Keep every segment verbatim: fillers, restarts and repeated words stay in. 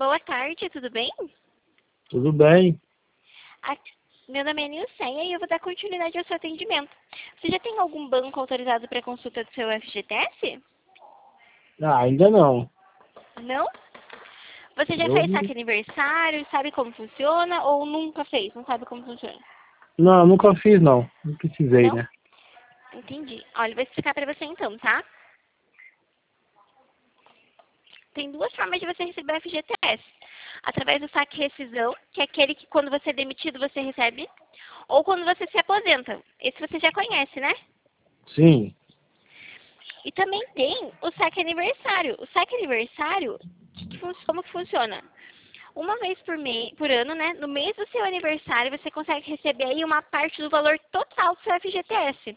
Boa tarde, tudo bem? Tudo bem. Aqui, meu nome é Nilceia e eu vou dar continuidade ao seu atendimento. Você já tem algum banco autorizado para consulta do seu F G T S? Ah, ainda não. Não? Você já Eu fez não, saque aniversário, sabe como funciona ou nunca fez, não sabe como funciona? não, nunca fiz não. Não precisei, Não? né? Entendi. Olha, eu vou explicar para você então, tá? Tem duas formas de você receber o F G T S. Através do saque rescisão, que é aquele que quando você é demitido você recebe, ou quando você se aposenta. Esse você já conhece, né? Sim. E também tem o saque aniversário. O saque aniversário, que que fun- como que funciona? Uma vez por, mês, por ano, né? No mês do seu aniversário, você consegue receber aí uma parte do valor total do seu F G T S.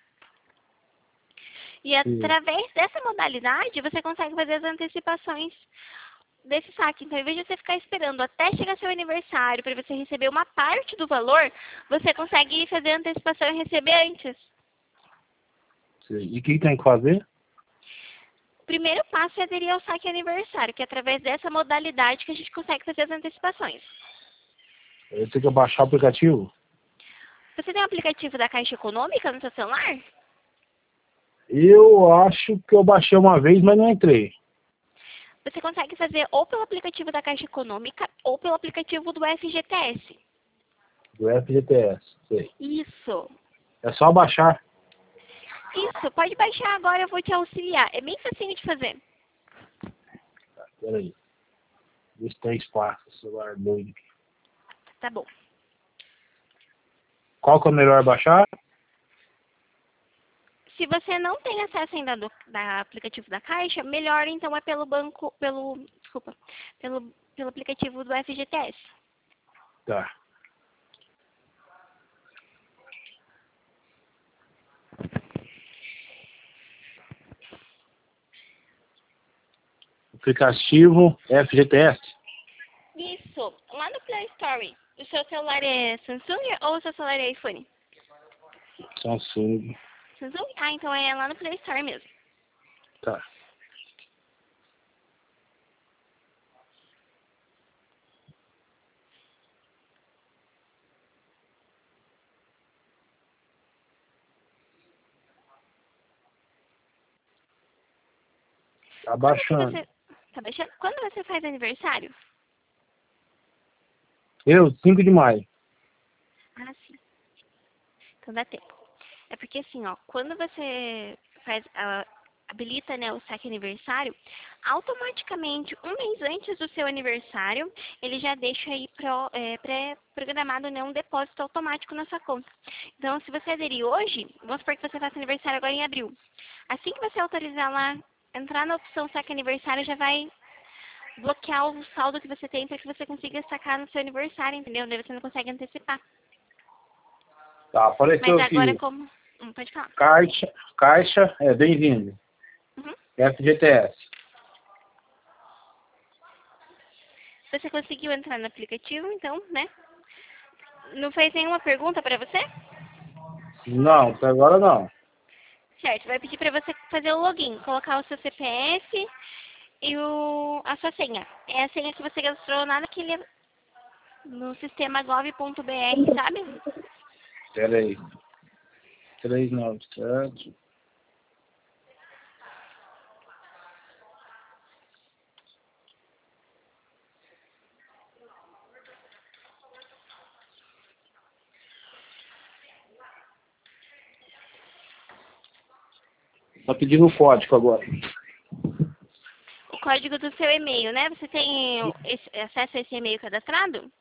E Sim. através dessa modalidade, você consegue fazer as antecipações desse saque. Então, em vez de você ficar esperando até chegar seu aniversário para você receber uma parte do valor, você consegue fazer a antecipação e receber antes. Sim. E o que tem que fazer? O primeiro passo é aderir ao saque aniversário, que é através dessa modalidade que a gente consegue fazer as antecipações. Eu tenho que baixar o aplicativo? Você tem o aplicativo da Caixa Econômica no seu celular? Eu acho que eu baixei uma vez, mas não entrei. Você consegue fazer ou pelo aplicativo da Caixa Econômica ou pelo aplicativo do F G T S. Do F G T S. Sei. Isso. É só baixar. Isso, pode baixar agora, eu vou te auxiliar. É bem facinho de fazer. Tá, peraí. Dois, três passos, celular doido aqui. Tá bom. Qual que é o melhor baixar? Se você não tem acesso ainda do da aplicativo da Caixa, melhor então é pelo banco, pelo, desculpa, pelo, pelo aplicativo do F G T S. Tá. Aplicativo F G T S. Isso, lá no Play Store. O seu celular é Samsung ou o seu celular é iPhone? Samsung. Samsung? Ah, então é lá no Play Store mesmo. Tá. Tá Quando que baixando. você, tá baixando? Quando você faz aniversário? Eu, cinco de maio. Ah, sim. Então dá tempo. É porque assim, ó, quando você faz, ah, habilita, né, o saque aniversário, automaticamente, um mês antes do seu aniversário, ele já deixa aí pro, é, pré-programado, né, um depósito automático na sua conta. Então, se você aderir hoje, vamos supor que você faça aniversário agora em abril. Assim que você autorizar lá, entrar na opção saque aniversário, já vai bloquear o saldo que você tem para que você consiga sacar no seu aniversário, entendeu? Daí você não consegue antecipar. Tá, Mas apareceu agora aqui. como... Hum, pode falar. Caixa, caixa, é bem-vindo. Uhum. F G T S. Você conseguiu entrar no aplicativo, então, né? Não fez nenhuma pergunta para você? Não, até agora não. Certo, vai pedir para você fazer o login, colocar o seu C P F e o, a sua senha. É a senha que você registrou lá naquele, no sistema gov ponto br, sabe? Pera aí. três nove sete. Tá pedindo o código agora. O código do seu e-mail, né? Você tem esse, acesso a esse e-mail cadastrado?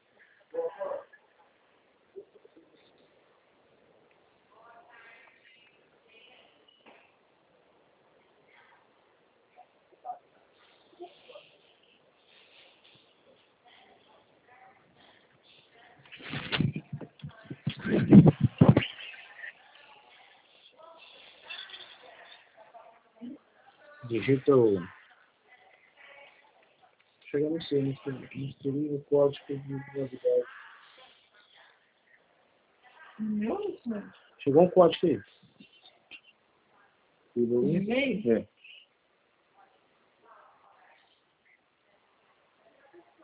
Digita o. Chega no seu, instruir o código de novidade. Chegou um código aí. E-mail? É.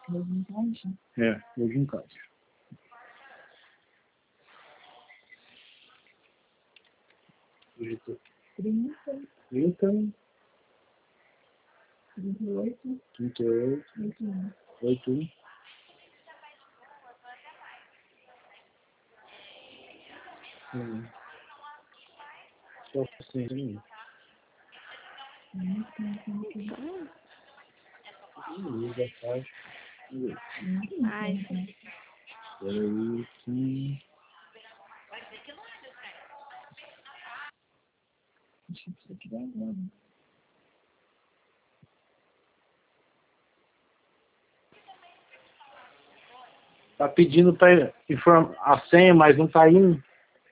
É, hoje em casa. Digitou. trinta, trinta, trinta e oito, trinta e oito, oito, um. Hum. Só assim. Hum, já faz. Ai, Peraí, sim. Acho que isso aqui vai agora. Tá pedindo para informar a senha, mas não tá indo.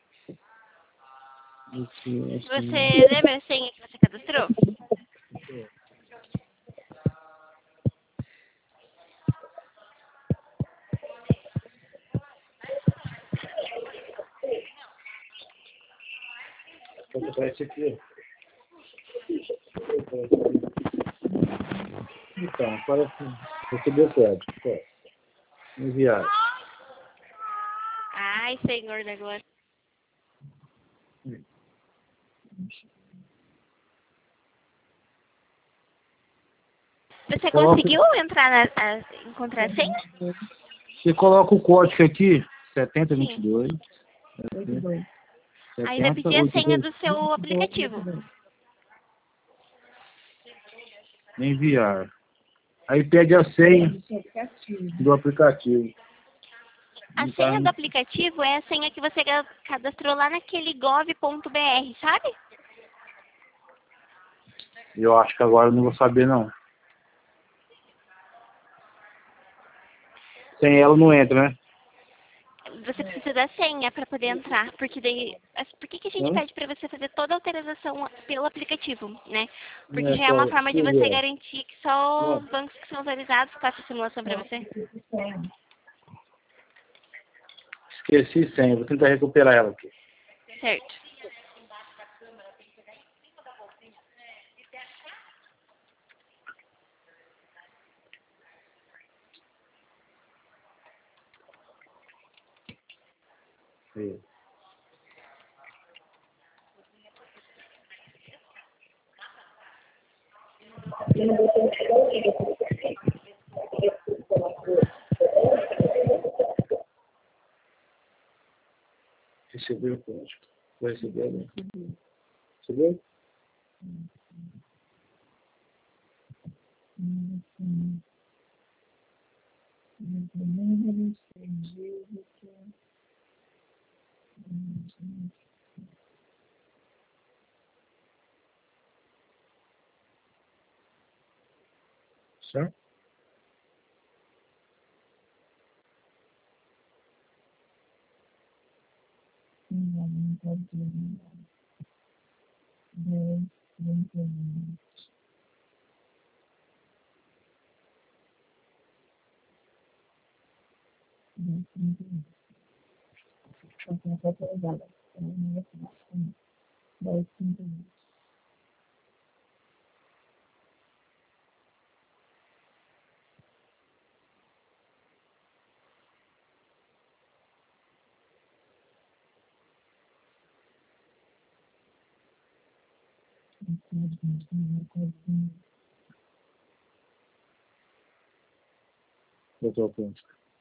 Assim, assim. você lembra a senha que você cadastrou? Aparece aqui. Então, aparece. Recebeu o código. Enviar. Ai, senhor da glória. Você Coloca- conseguiu entrar na, a, encontrar a senha? Você coloca o código aqui, setenta vinte e dois. Aí vai pedir a senha do seu aplicativo. Enviar. Aí pede a senha do aplicativo. A Não senha tá- do aplicativo é a senha que você ga- cadastrou lá naquele gov ponto br, sabe? Eu acho que agora eu não vou saber, não. Sem ela não entra, né? Você precisa da senha para poder entrar, porque daí, as- por que que a gente Hum? pede para você fazer toda a autorização pelo aplicativo, né? Porque Não é já é só- uma forma de deixa eu você ver. garantir que só Não. os bancos que são autorizados façam a simulação para você. Esqueci senha, vou tentar recuperar ela aqui. Certo. Aí. Recebeu o código. Vai receber, né? Recebeu? Certo? Botou o ponto.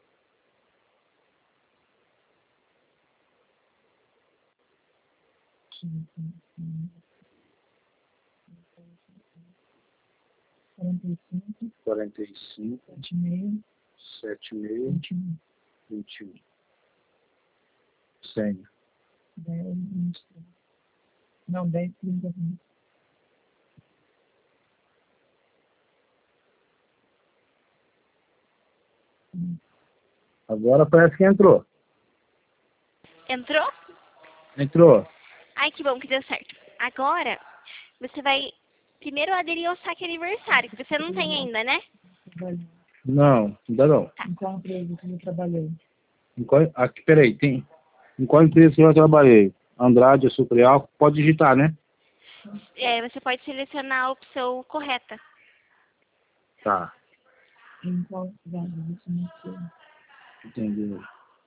quarenta e cinco, sete e meio, vinte e um. Senha. Agora parece que entrou. Entrou? Entrou. Ai, que bom que deu certo. Agora, você vai primeiro aderir ao saque aniversário, que você não tem ainda, né? Não, ainda não. Tá. Em qual empresa que eu trabalhei? Em qual, aqui, peraí, tem. Em qual empresa que eu trabalhei? Andrade, Açúcar e Álcool, pode digitar, né? É, você pode selecionar a opção correta. Tá. Em qual cidade você nasceu? Entendeu?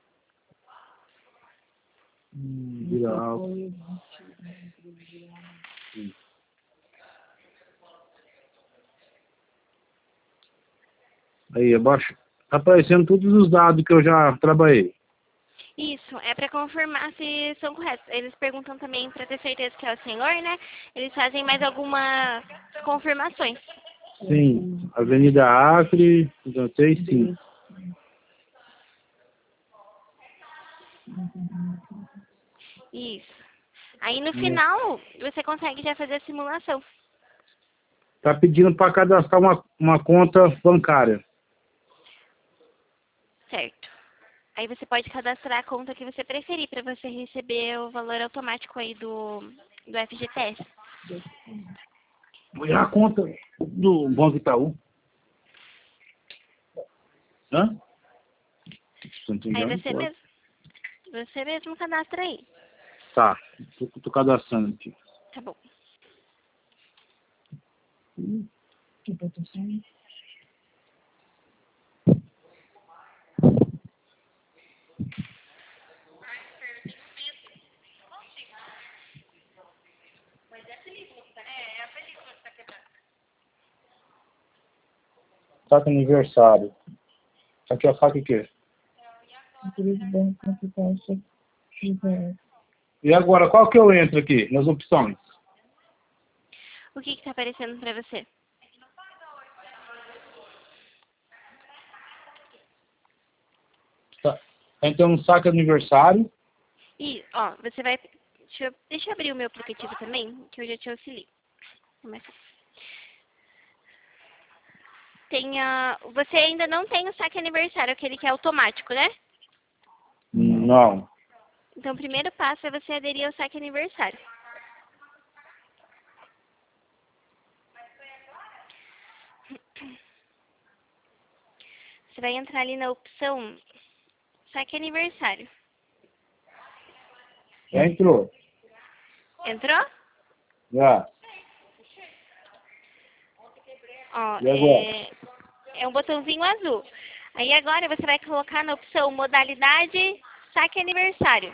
Hum, Você vira alto. foi admitido na empresa de água. Sim. Aí, abaixo. Tá aparecendo todos os dados que eu já trabalhei. Isso, é para confirmar se são corretos. Eles perguntam também para ter certeza que é o senhor, né? Eles fazem mais algumas confirmações. Sim. Avenida Acre, então, seis, sim. Isso. Aí no É. final, você consegue já fazer a simulação. Tá pedindo para cadastrar uma, uma conta bancária. Certo. Aí você pode cadastrar a conta que você preferir para você receber o valor automático aí do, do F G T S. Vou tirar a conta do Banco Itaú. Hã? Você não Aí entendeu? você mesmo, você mesmo cadastra aí. Tá, tô, tô cadastrando aqui. Tá bom. Que proteção? Saque aniversário. Aqui é o saque o quê? Aqueles bancos que taxa G P S. E agora, qual que eu entro aqui nas opções? O que que tá aparecendo para você? Tá. Então, saque aniversário. E, ó, você vai... Deixa eu, deixa eu abrir o meu aplicativo também, que eu já te auxilio. Começa. Tem a... Você ainda não tem o saque aniversário, aquele que é automático, né? Não. Então, o primeiro passo é você aderir ao saque aniversário. Você vai entrar ali na opção saque aniversário. Já entrou? Entrou? Já. Ó, E agora? é, é um botãozinho azul. Aí agora você vai colocar na opção modalidade saque aniversário.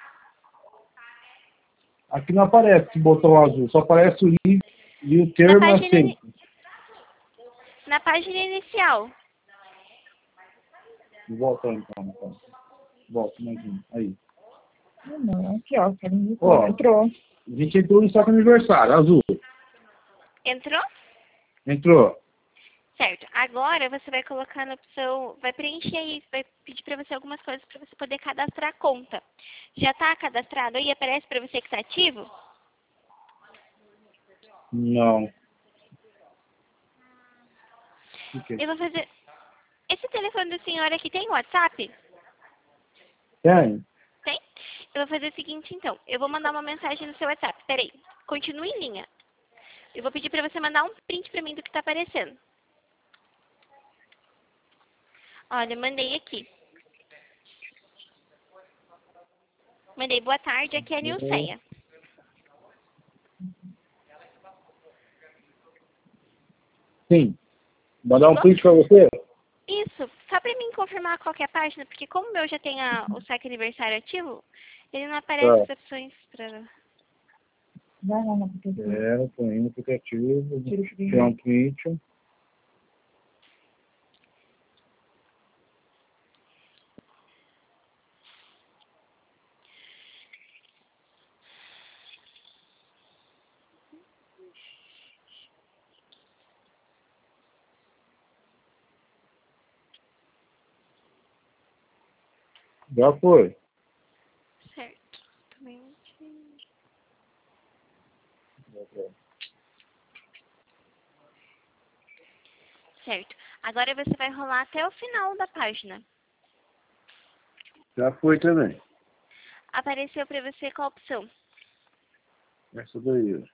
Aqui não aparece esse botão azul, só aparece o link e o Na termo página, ini- aceito. na página inicial. Volta aí, então. então. Volta mais um. Aí. Não, não, aqui ó, quero me Ó, entrou. a gente entrou no saque aniversário, azul. Entrou? Entrou. Certo. Agora você vai colocar na opção, vai preencher aí, vai pedir para você algumas coisas para você poder cadastrar a conta. Já está cadastrado aí? Aparece para você que está ativo? Não. O que? Eu vou fazer... Esse telefone do senhor aqui tem WhatsApp? Tem? Tem? Eu vou fazer o seguinte, então. Eu vou mandar uma mensagem no seu WhatsApp. Peraí. Continue em linha. Eu vou pedir para você mandar um print para mim do que está aparecendo. Olha, mandei aqui. Mandei boa tarde, aqui é a Nilceia. Sim. Mandar um print pra você? Isso, só para mim confirmar qual que é a página, porque como o meu já tem a, o saque aniversário ativo, ele não aparece as Tá. opções para... Vai lá na aplicativo. É, tô indo no aplicativo. Tira o print. Tirar um print. Já foi. Certo. Também... Certo. Agora você vai rolar até o final da página. Já foi também. Apareceu para você qual opção? Essa daí.